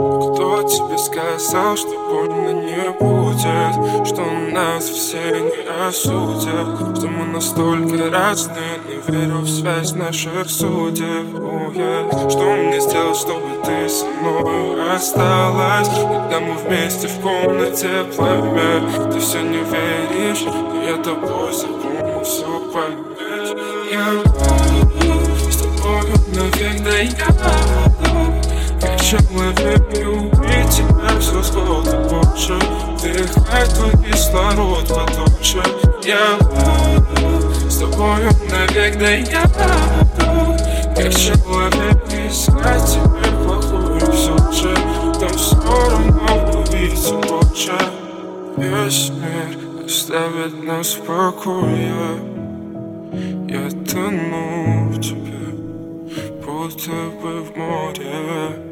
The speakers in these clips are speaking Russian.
Кто тебе сказал, что больно не будет? Что нас все не осудят? Что мы настолько разные, не верю в связь наших судеб. Что мне сделать, чтобы ты со мной осталась? Когда мы вместе в комнате пламя, ты все не веришь, но я тобой запомню все поймешь. Я с тобою навек, да я как человек, не убить тебя все сколько больше. Вдыхай твой кислород потолще. Я с тобою навек, да я как человек, искать тебе плохую все же. Там все равно увидеться лучше. Весь мир оставит нас в покое. Я тону в тебе, будто бы в море.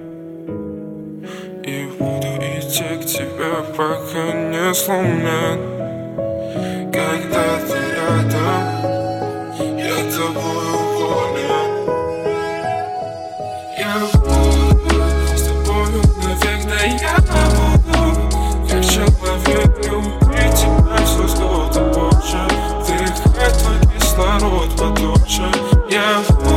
И буду идти к тебе, пока не сломлен. Когда ты рядом, я тобой уволен. Я буду с тобою навек, да я буду как человек, не убить тебя все сколько больше. Вдыхай твой кислород потолще. Я